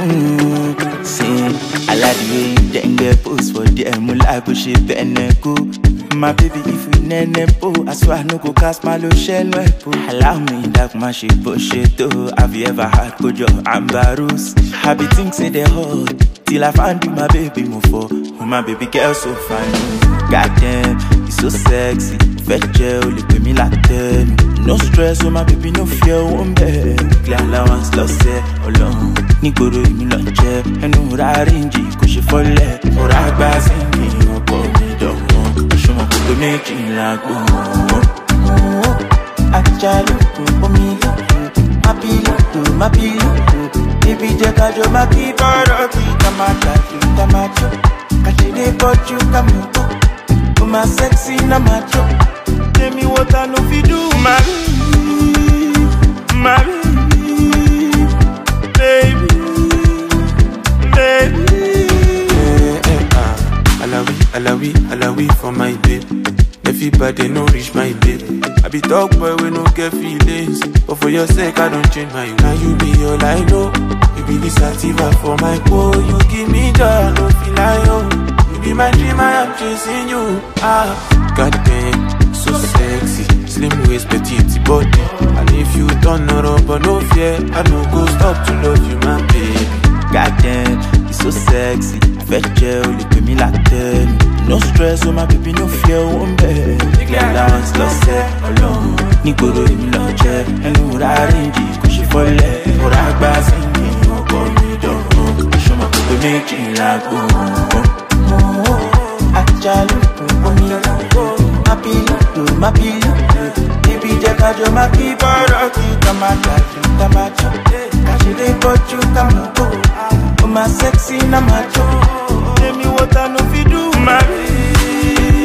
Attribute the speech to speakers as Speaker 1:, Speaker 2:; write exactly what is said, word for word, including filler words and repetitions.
Speaker 1: Mm, see, I like the way you then get post for the emula push it beneku. My baby, if we nene po, I swear I no go cast my low shell wepo. Allow me that my shit push it too. Have you ever had kojo ambarus? Happy things say they hot till I find you, my baby move for. My baby girl so fine. Goddamn, you so sexy. Fetch only pay me like ten. No stress, oh my baby, no fear, one bed. Clear allowance, lost it, alone. Nigoro, you me lunch, and no rarinji, cushy for leg. Or I bass in me, or call me dog. Show my to make it like oh. I child, oh me, happy, my pillow. Baby, take a job, my keep her up. Come on, come on, catch it, but you come. Oh, my sexy, na macho. Tell me what I know fi do, Marie, Marie, baby, baby.
Speaker 2: Eh, eh, ah. Alawi, alawi, alawi for my babe. Everybody no reach my babe. I be dog boy we no get feelings, but for your sake I don't change my way. Now you be all I know. You be the sativa for my boy. You give me joy, I don't feel like oh. You be my dream, I am chasing you. Ah, goddamn. So sexy, slim waist, petite body. And if you don't know rubber, no fear, I no go stop to love you, my baby.
Speaker 1: Goddamn, you so sexy. Fetch only pay me like ten. No stress, oh my baby, no fear, one bed. Clear allowance, lost it, alone. Nigoro, you me lunch, and no rarinji, cushy for leg. Or I bass in me, or call me dog. Show my baby, make it like oh. I chalu, oh me, happy, my pillow. Baby, take a job, my keep her up. Come on, come on, catch it, but you come go. Oh, my sexy, na macho. Tell me what I know fi do, Marie,